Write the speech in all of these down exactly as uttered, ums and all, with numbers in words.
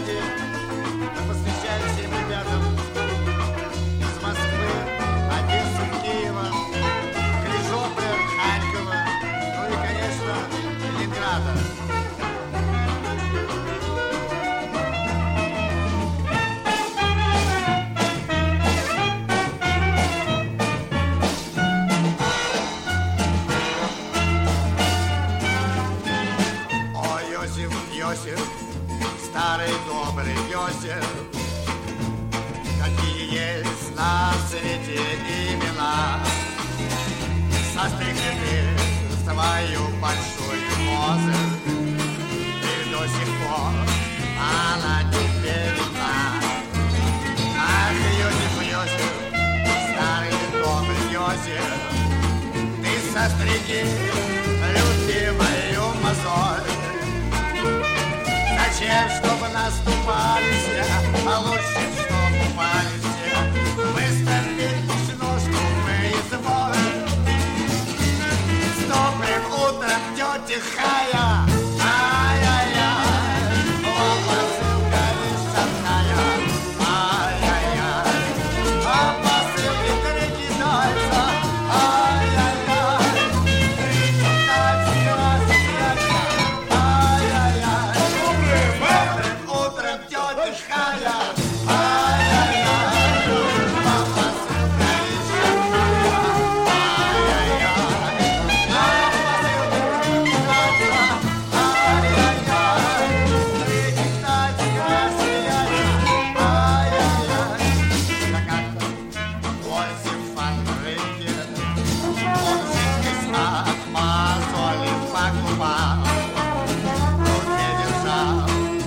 мелодии мы посвящаем всем ребятам из Москвы, Одессы, Киева, Крижопы, Харькова, ну и, конечно, Ленинграда. Йосиф, старый добрый Йосиф, какие есть на свете имена. Состригли ты свою большую козу, и до сих пор она тебе видна. Ах, Йосиф, Йосиф, старый добрый Йосиф, ты состриги любимую мозоль. Зачем, чтобы наступали все, а лучше, чтобы упали все. Выставить ножку мы изволим. С добрым утром, тетя Хая. Ай-яй-яй, вам посылка из Шанхая. Ай-яй-яй, а посылки три китайца. Ай-яй-яй, три китайца, красивая. Ай-яй-яй. Утром тетя Хая, ай-яй-яй, вам посылка из Шанхая, ай-яй-яй, нам посылка из ай-яй-яй, три китайская сияние, ай-яй-яй. Да как-то Иосиф Андреев, он жидкость от мозолей покупал, тут не держал.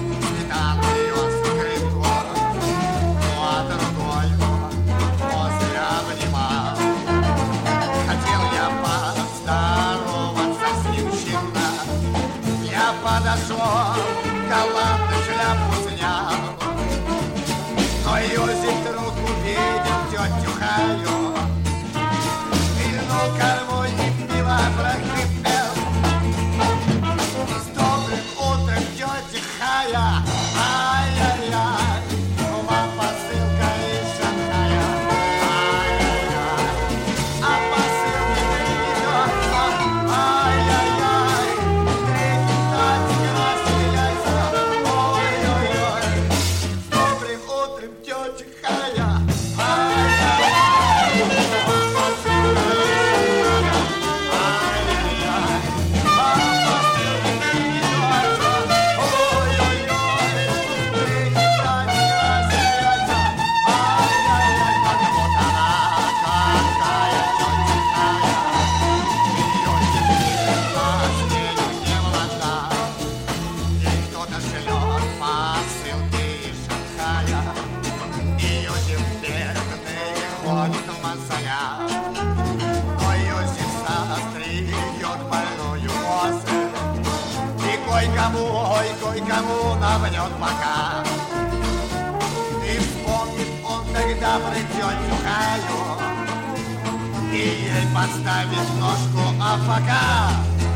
Подошел, галантно шляпу снял, но Йосиф вдруг увидел тетю Хаю. Вильнул кормой и пиво прохрипел. С добрым утром, тетя Хая, ай-яй-яй, вам посылка из Шанхая, ай-яй-яй, а посылки придется, ай-яй-яй. Тетя Хая, ай-яй-яй, кое-кому, ой, кое-кому навнет бока. И вспомнит он тогда про тетю Хаю и ей подставит ножку, а пока.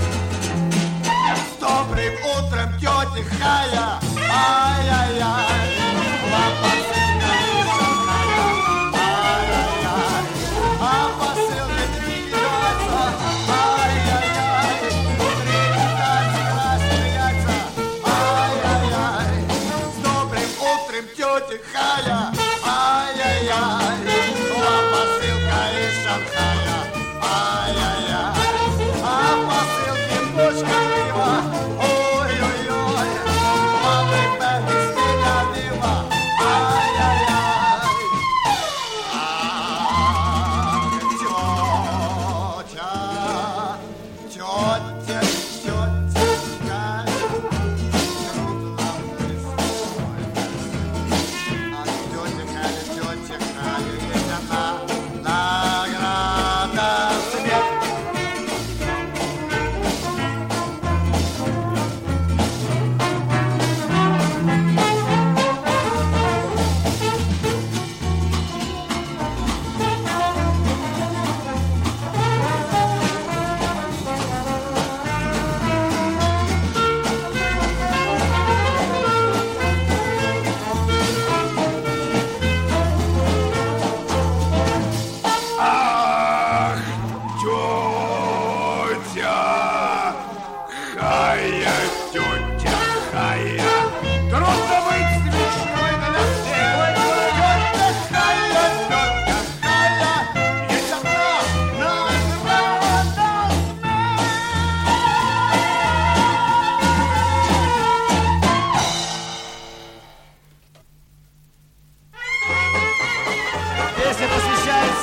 С добрым утром, тетя Хая, ай-яй-яй, вам посылка из Шанхая, ай-яй-яй, а посылка три китайца, ай-яй-яй, три китайца, красные яйца, ай-яй-яй. С добрым утром, тетя Хая, ай-яй-яй, вам посылка из Шанхая, ай-яй-яй, а посылки бочка пива. Ой-ой-ой, мамы, папы, снегами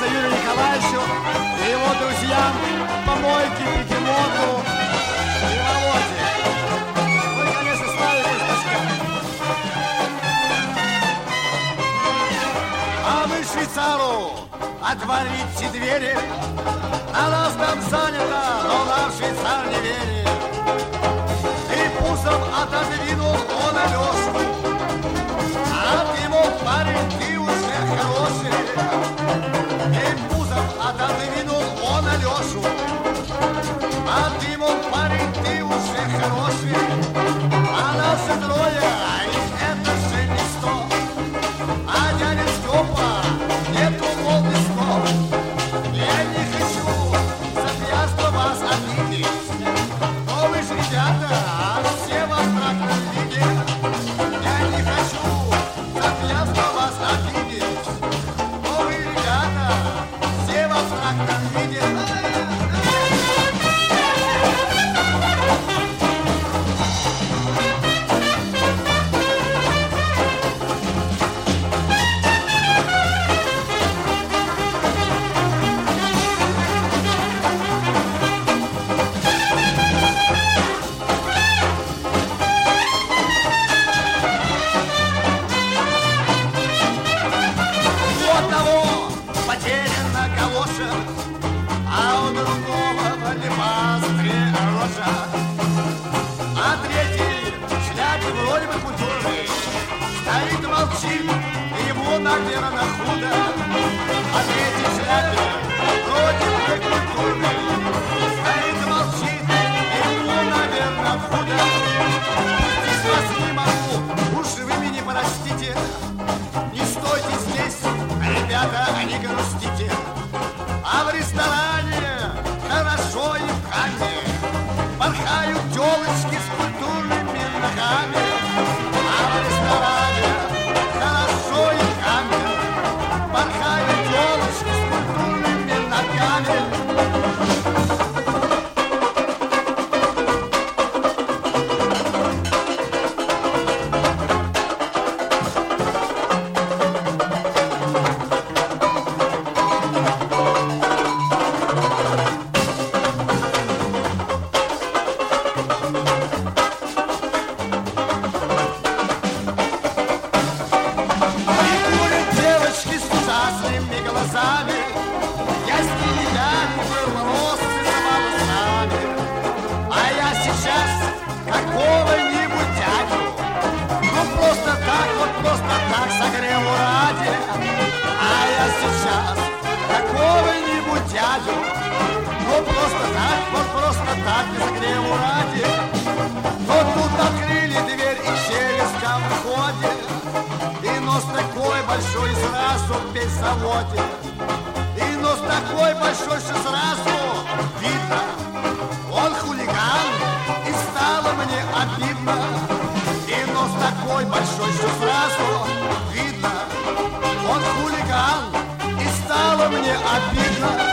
Юрию Николаевичу и его друзьям, помойке, бегемоту и Володе. Ну и, конечно, Славе Косташка. А вы швейцару отворите двери, на нас там занято, но нам швейцар не верит. И пузом отодвинул он Алешу, а ты ему, парень, ты уже хороший. И пузом отодвинул он Алешу, а ты ему, парень, ты уже хороший. А нас и трое, это же не сто, а дядя Степа нету полбесков. Я не хочу за пьянство вас обидеть, но вы же, ребята, все во фракном виде. Я не хочу за пьянство вас обидеть, но вы, ребята, все во фракном виде. А у другого в алебастре рожа, а третий в шляпе вроде бы культурный стоит, молчит, ему, наверное, худо. А третий в шляпе вроде бы культурный стоит, молчит, ему, наверное, худо. Здесь вас не могу, уж вы меня простите, не стойте здесь, ребята, не грустите. А в ресторане хорошо и в хате порхают тёлочки с культурными ногами. А в ресторане хорошо и в хате порхают тёлочки с культурными ногами. Большой сразу в песоводе. И нос такой большой, что сразу видно, он хулиган, и стало мне обидно. И нос такой большой, что сразу видно, он хулиган, и стало мне обидно.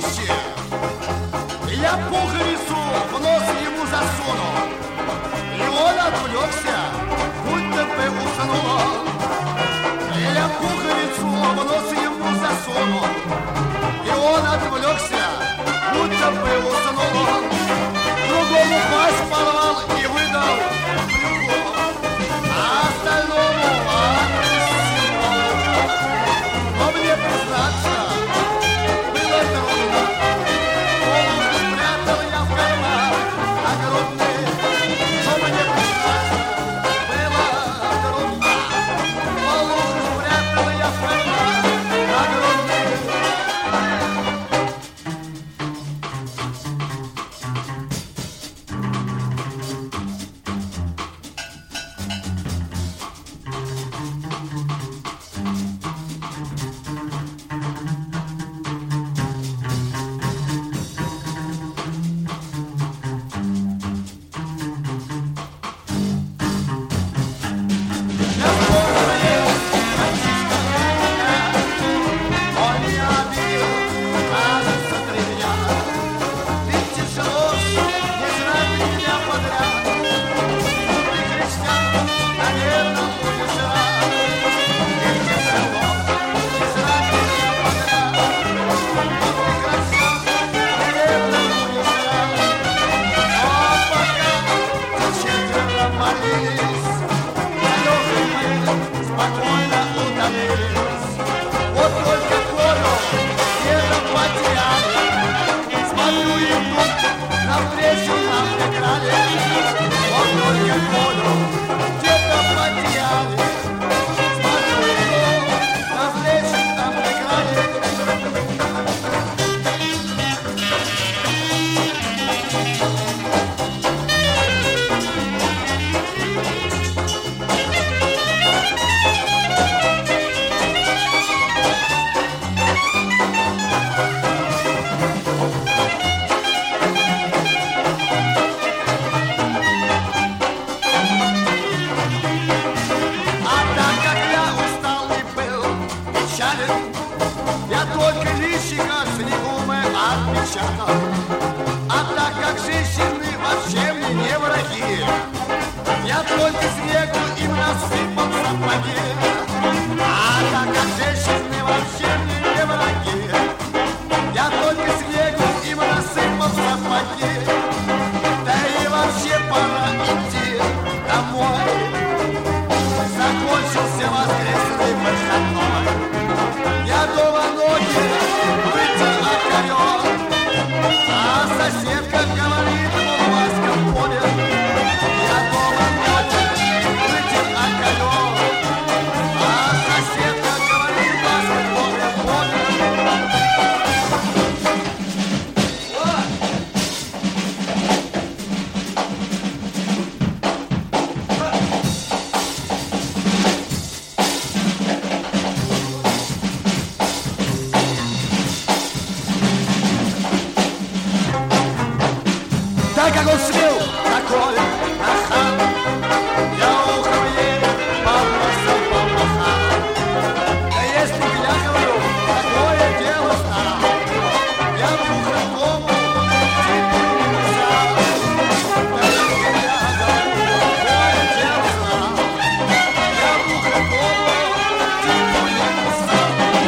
дружище, я пуговицу в нос ему засунул, и он отвлекся, будто бы уснул. Я пуговицу в нос ему засунул, и он отвлекся, будто бы уснул. Другому пасть порвал и выдал плюху, а остальному отпустил. Но мне признаться, было трудно. Полу спрятал я в карман огромный. Но мне признаться, было трудно. Полу спрятал я в карман огромный. Я только личика с снегумы отпечатал. А так как женщины вообще мне не враги, я только снегу им насыпал в сапоги. А так как женщины вообще мне не враги, я только снегу им насыпал в сапоги. Да и вообще пора идти домой. Закончился воскресный выходной. Я дома ноги вытер окорен, а соседка говорит, мол, Васька понял. Я дома ноги вытер окорен, а соседка говорит, Васька понял, понял. Так как он смел такой нахан, я ухом ей под носом помахал. Да если б я говорю, такое дело знал, я б ухом дому типу не писал. Да если б я говорю, такое дело знал, я б ухом дому типу не писал.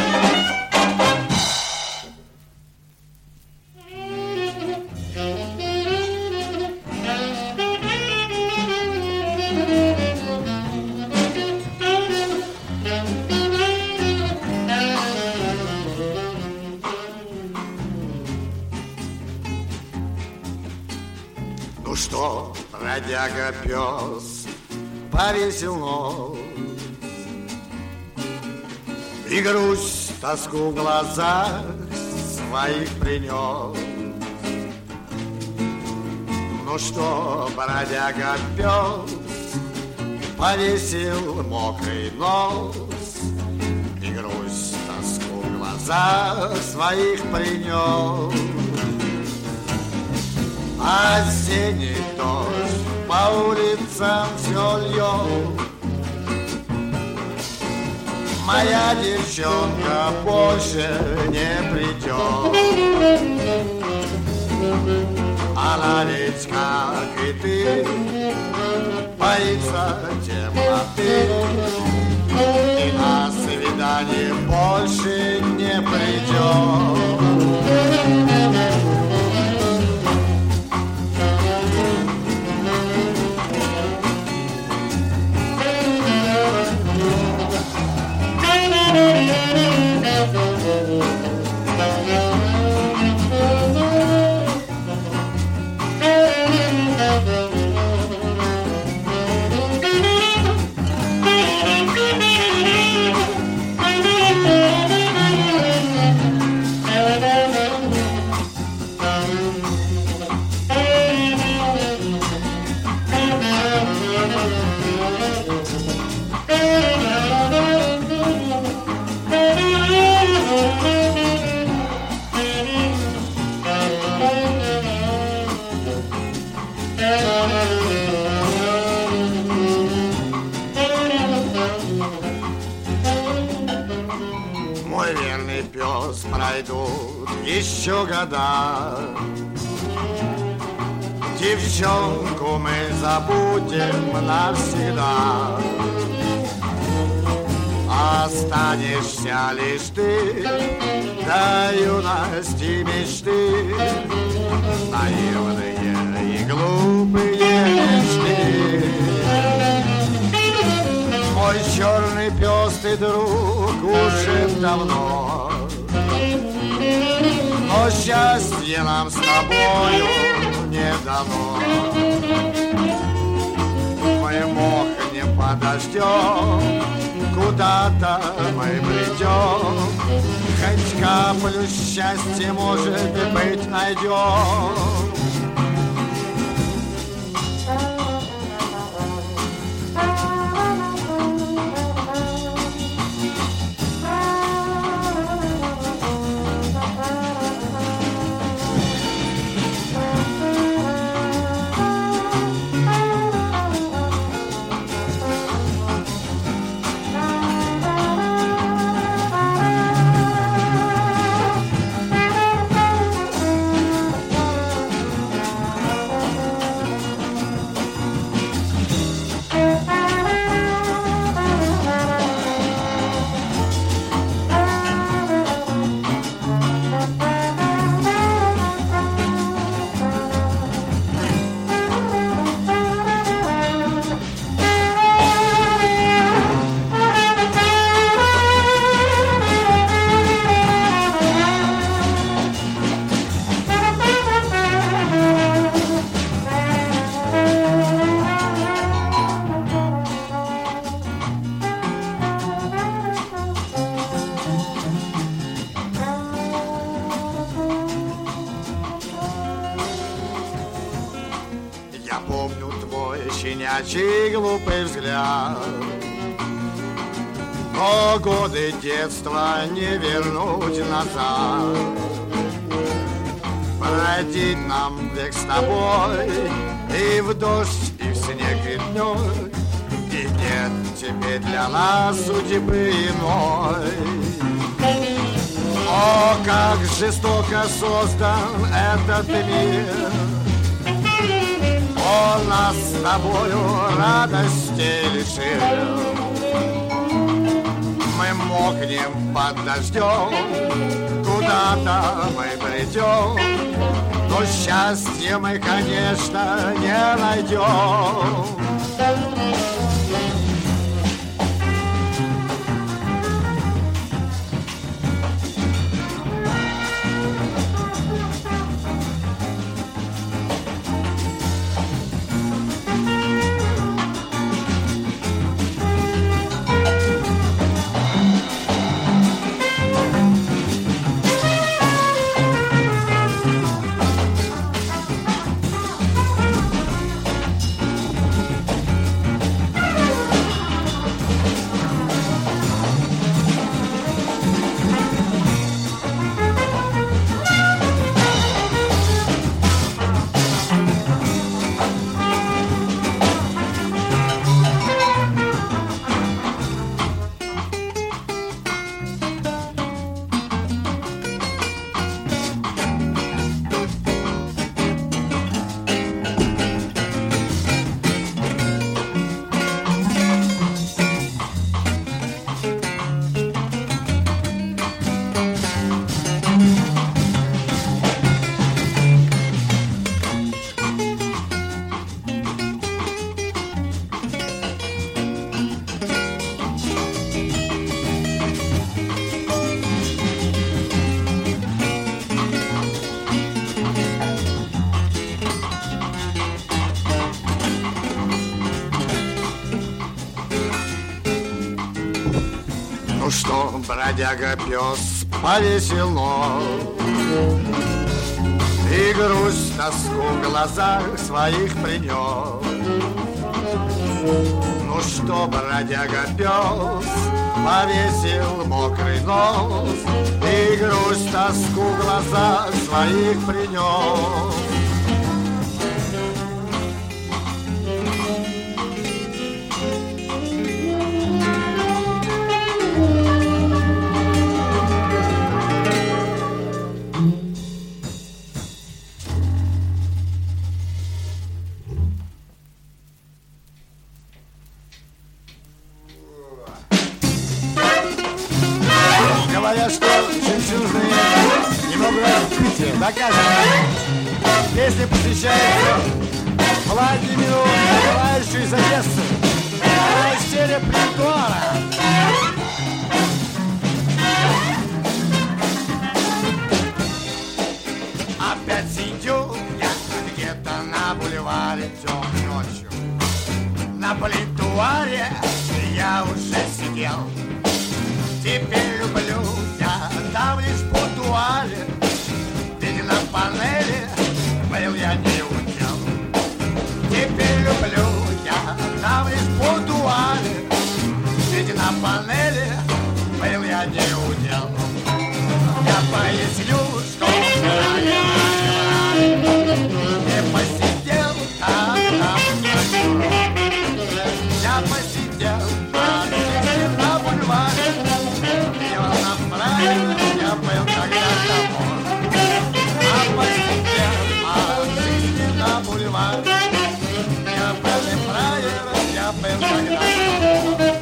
Ну что, бродяга пес, повесил нос, и грусть, тоску в глазах своих принес. Ну что, бродяга пес, повесил мокрый нос, и грусть, тоску в глазах своих принес. Осенний дождь по улицам все льет, моя девчонка больше не придет. Она ведь, как и ты, боится темноты и на свидание больше не придет. Мой верный пес, пройдут еще года, девчонку мы забудем навсегда. Останешься лишь ты, до юности мечты, наивные и глупые мечты. Мой черный пес, ты друг уже давно, но счастье нам с тобою не дано. Мы мокнем подождем, куда-то мы придем, хоть каплю счастья, может быть, найдем. Я помню твой щенячий глупый взгляд, но годы детства не вернуть назад. Бродить нам век с тобой и в дождь, и в снег, и днем, и нет теперь для нас судьбы иной. О, как жестоко создан этот мир! Он нас с тобою радости лишил. Мы мокнем под дождем, куда-то мы придем, но счастье мы, конечно, не найдем. бродяга пес повесил нос, и грусть, тоску в глазах своих принес. Ну что, бродяга пес повесил мокрый нос, и грусть, тоску в глазах своих принес. Говорят, что женщины нужны немного питья, доказано. Песня посвящается Владимиру Николаевичу из Одессы. Из репертуара. Опять сидю я где-то на бульваре темной ночью. На плитуаре я уже сидел. Теперь люблю я там лишь в будуаре, ведь на панели был я не удел. Теперь люблю я там лишь в будуаре, ведь на панели был я не удел. Я поясню, что не посидел там, там я посидел там, на бульваре. Я был когда-то мор, а посидел, а жизни на бульваре. Я был не фраер, я был когда-то мор.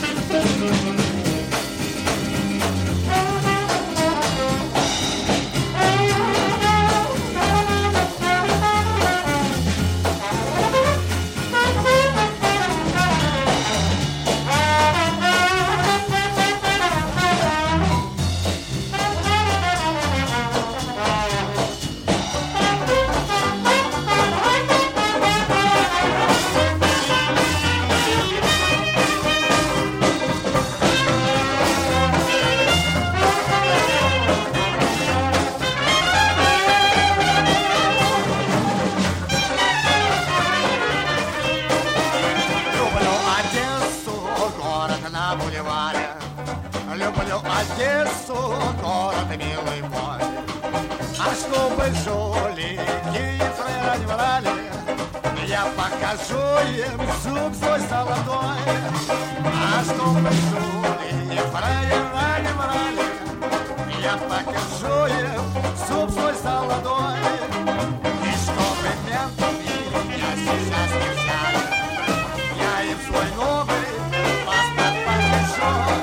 Люблю Одессу, город милый мой. А чтобы жулики и фрери врали, я покажу им зуб свой золотой. А чтобы жулики и фрери врали, я покажу им зуб свой золотой. И чтобы менты меня сейчас не взяли, я им свой новый паспорт покажу.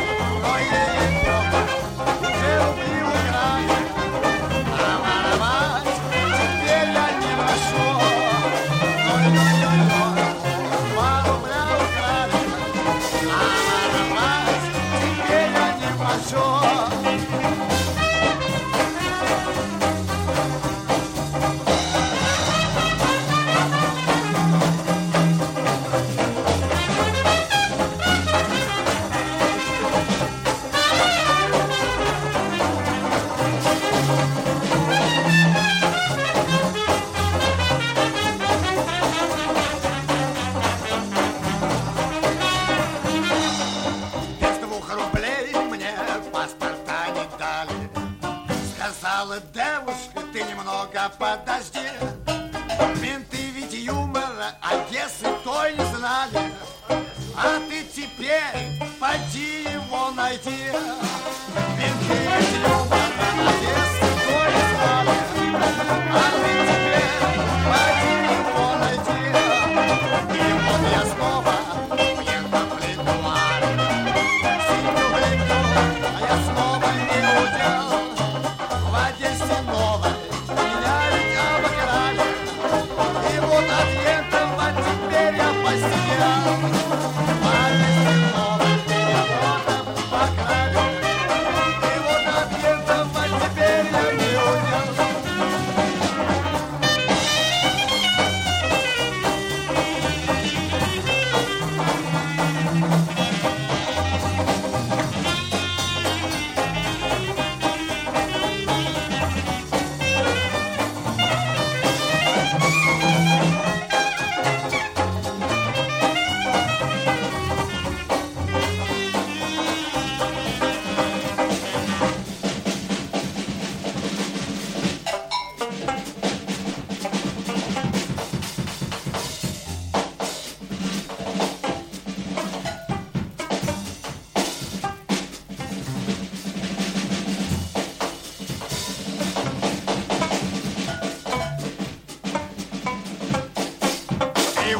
Девушка, ты немного подожди. Менты ведь юмора Одессы той не знали. А ты теперь поди его найти. Менты ведь юмора Одессы той не знали. А ты теперь поди его найти. И вот я снова уехал в Литвар. Сидю в Литвар, а я снова не удел. В Одессе новой меня ведь обыграли. И вот агентом теперь я посидел. В Одессе новой меня потом покрали. И вот агентом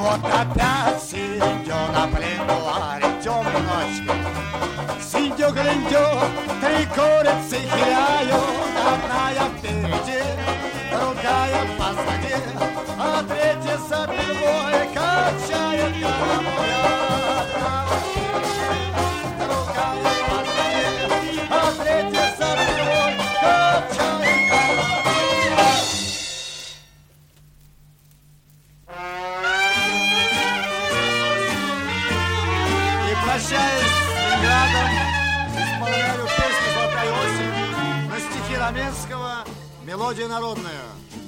Вот опять сидю на пленуаре темной ночью. Сидю-глядю, три курицы хиляют, одна я впереди, другая позади, а третья за перебой качает головой. Другая позади, а третья за перебой качает головой. И прощаясь с Ленинградом, исполняю песню «Золотая осень» на стихи Раменского, мелодия народная.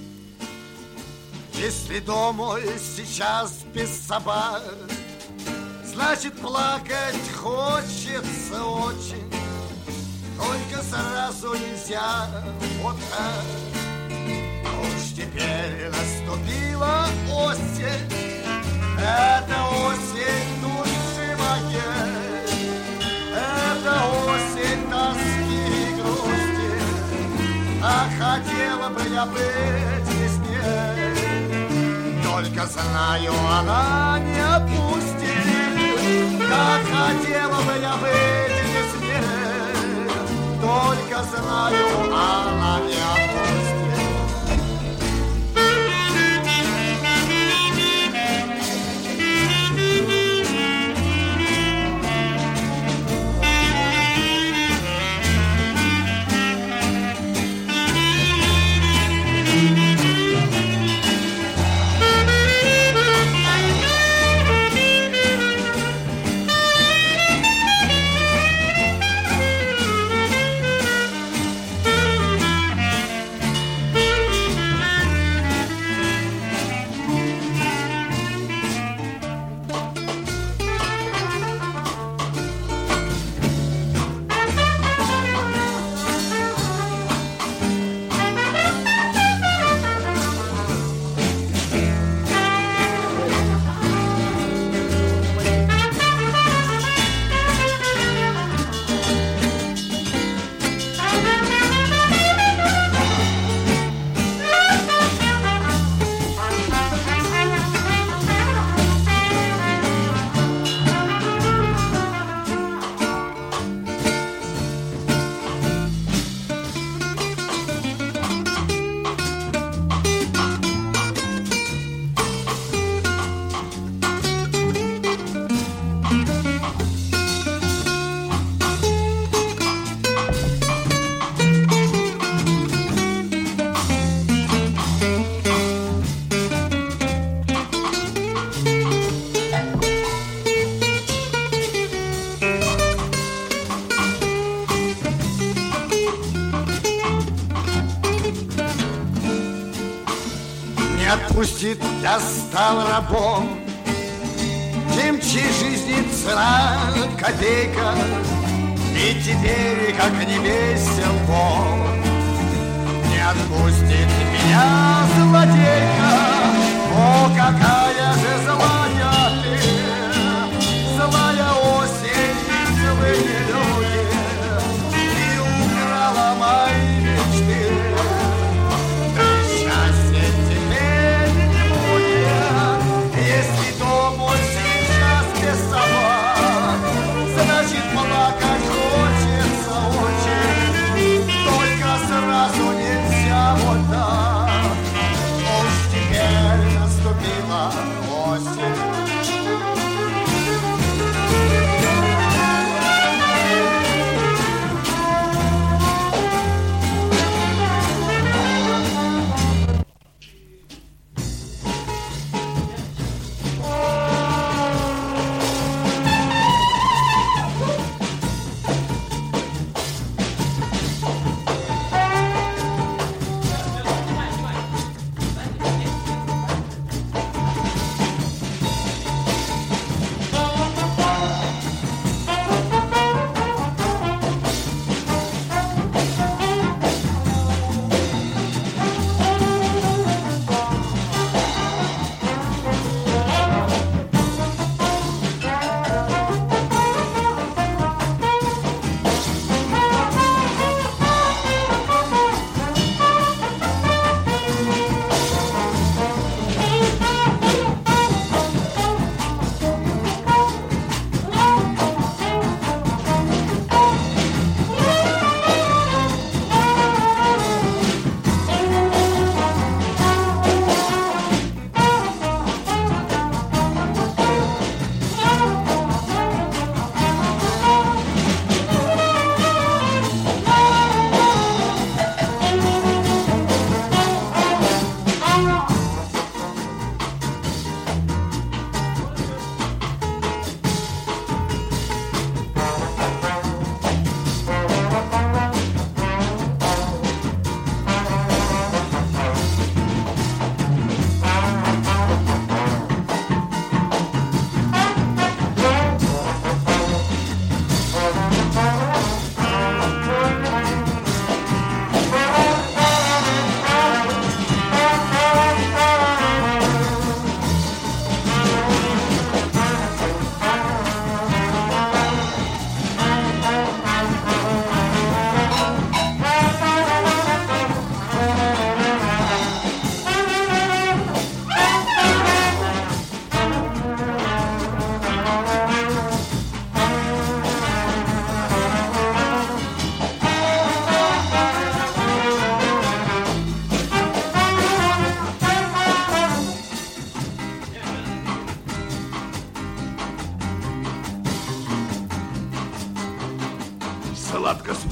Если домой сейчас без собак, значит плакать хочется очень. Только сразу нельзя вот так. Уж теперь наступила осень, это осень души моей, это осень тоски и грусти, а хотела бы я быть весне. Только знаю, она не отпустит, как хотела бы я быть весне. Только знаю, она не отпустит. Отпустит, я стал рабом, тем, чьей жизни цена копейка, и теперь, как не весел Бог, не отпустит меня злодейка. О, какая же злая ты, злая осень, злые люди, и украла мои мечты. Если домой сейчас без собак, значит плакать хочется очень. Только сразу нельзя вот так. Уж теперь наступила осень.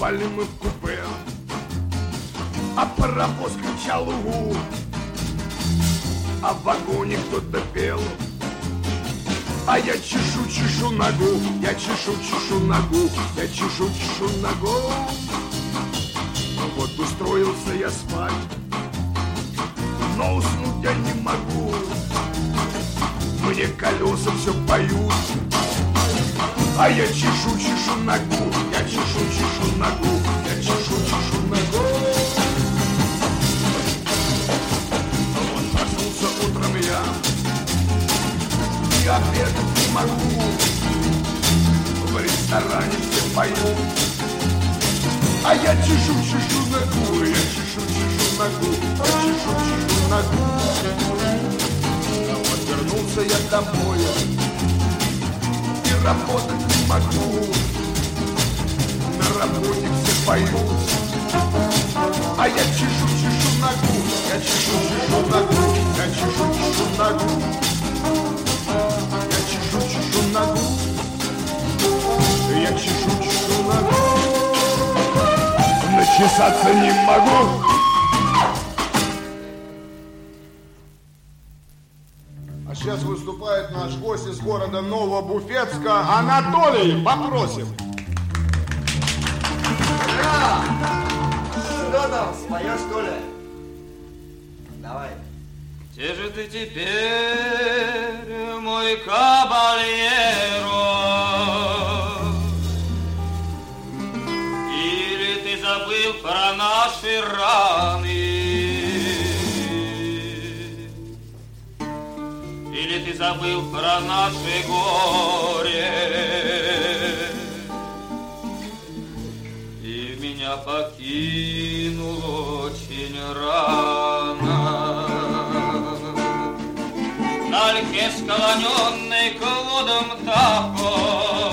Застревали мы в купе, а паровоз кричал угу, а в вагоне кто-то пел. А я чешу, чешу ногу, я чешу, чешу ногу, я чешу, чешу ногу. Ну вот устроился я спать, но уснуть я не могу. Мне колеса все поют, а я чешу, чешу ногу, я чешу, чешу ногу, я чешу, чешу ногу. Вот проснулся утром я, и обедать не могу. В ресторане все поют, а я чешу, чешу ногу, я чешу, чешу ногу, я чешу, чешу ногу. А вот вернулся я домой и работать не могу. На работе все поют, а я чешу, чешу ногу, я чешу, чешу ногу, я чешу, чешу ногу. Я чешу, чешу ногу, я чешу, чешу ногу. Начесаться не могу. А сейчас выступает наш гость из города Новобуфетска Анатолий. Попросим. Ура! Что там, споешь, что ли? Давай. Где же ты теперь, мой кабальеро? Или ты забыл про наши раны? Или ты забыл про наше горе? И меня покинул очень рано. На льке, склоненный к водам Тахо,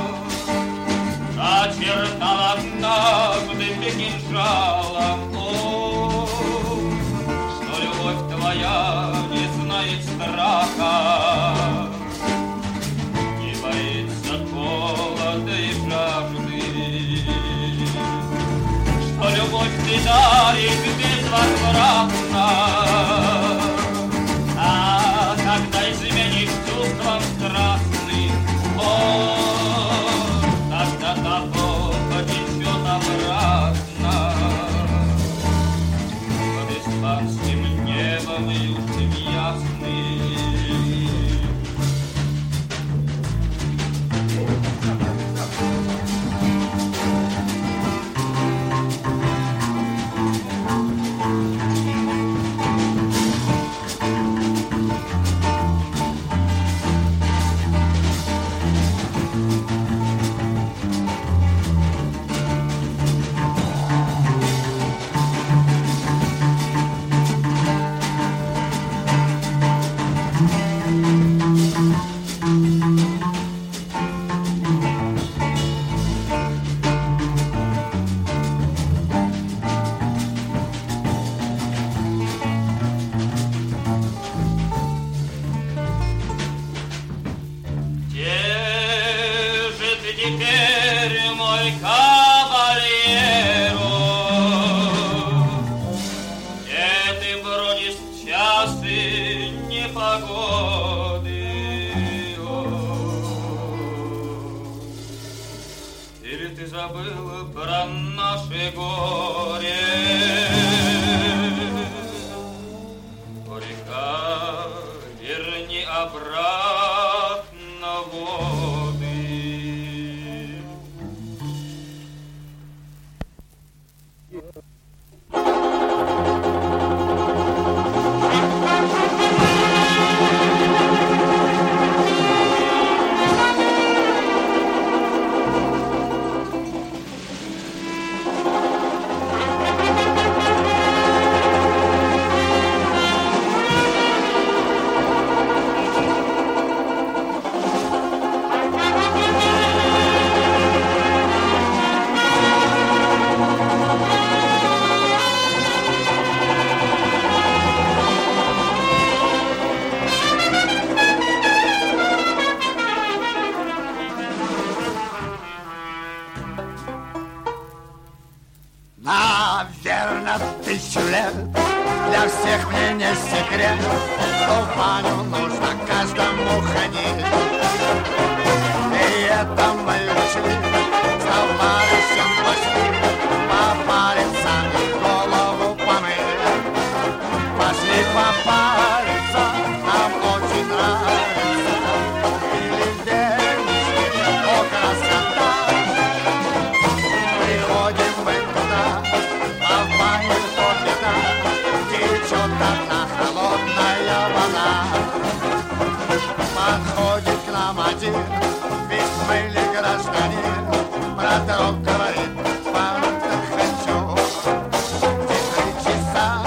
очертал однажды ты кинжалом, о, что любовь твоя не знает страха, не боится холода и жажды, что любовь ты даришь безвозвратно. Когда изменишь чувством страстным, о, тогда того потечет обратно. Под испанским небом южным ясным. тысячу лет. Для всех мне не секрет, что в баню нужно каждому ходить. И это мы ушли, с товарищем пошли попариться и голову помыть. Пошли попариться, нам очень нравится. Купили денежки, о, красота. Приходим мы туда, а в бане то беда. Течет одна холодная вода. Подходит к нам один, весь в мыле гражданин. Про друг говорит, пару-то хочу. Три часа.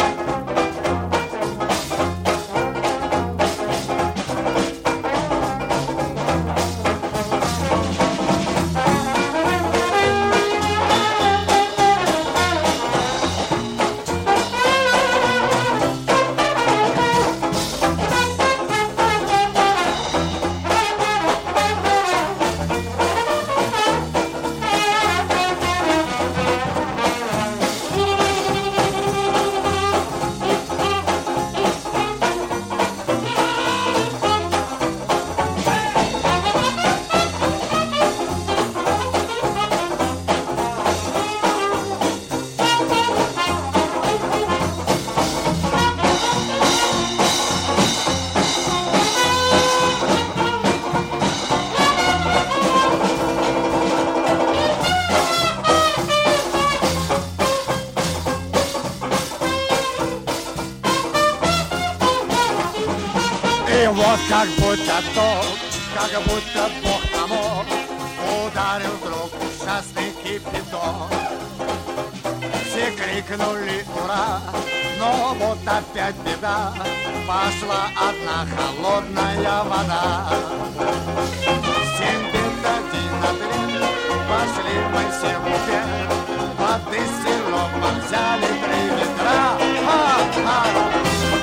И вот как будто тот, как будто Бог помог, ударил вдруг ужасный кипяток. Все крикнули ура, но вот опять беда, пошла одна холодная вода. Семь бед, один отряд, пошли мы все в упер, воды с сиропом взяли три ведра. А-а-а!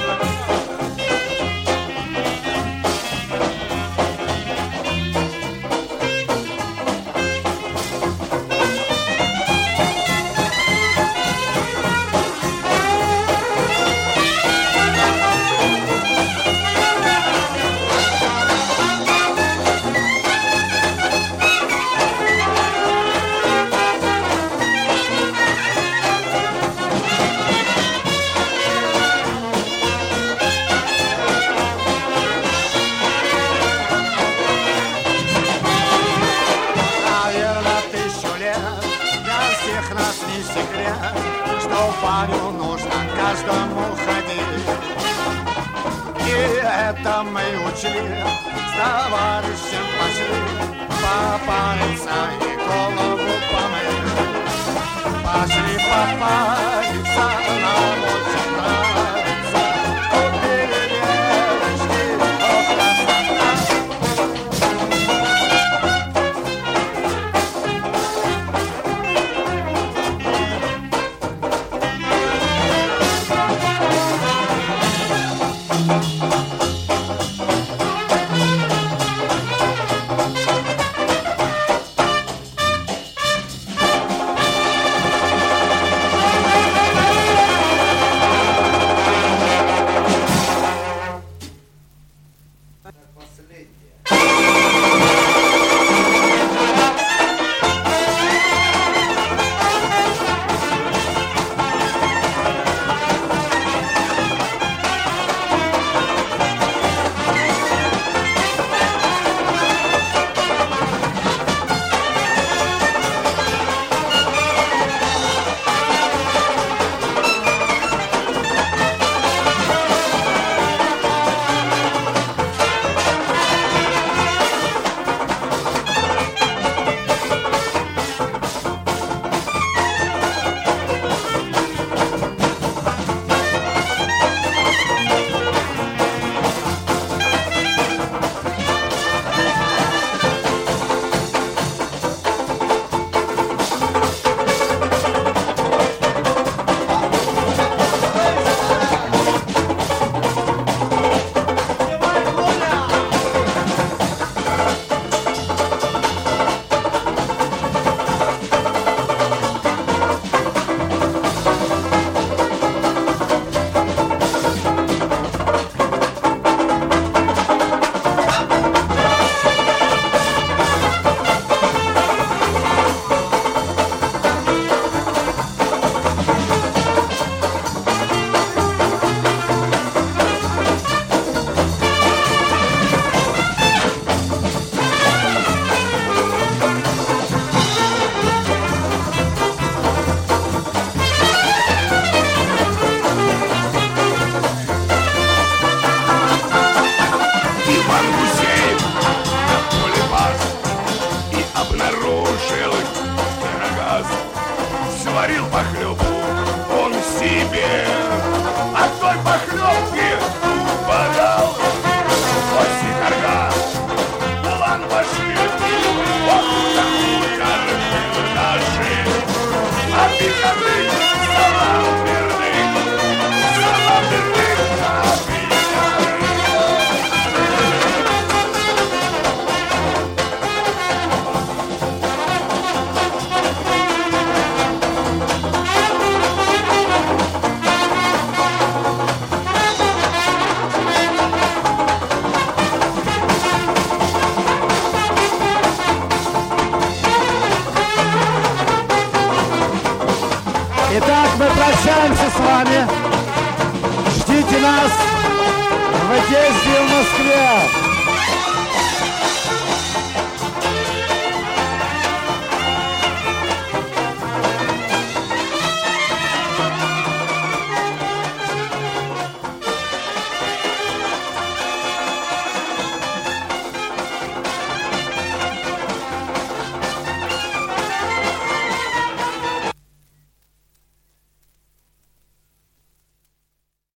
Парню нужно каждому ходить. И это мы учли, с товарищем пошли попариться и голову помыть. Пошли попариться, нам очень нравится. Купили девочки, о, красота. нас в Одессе и в Москве.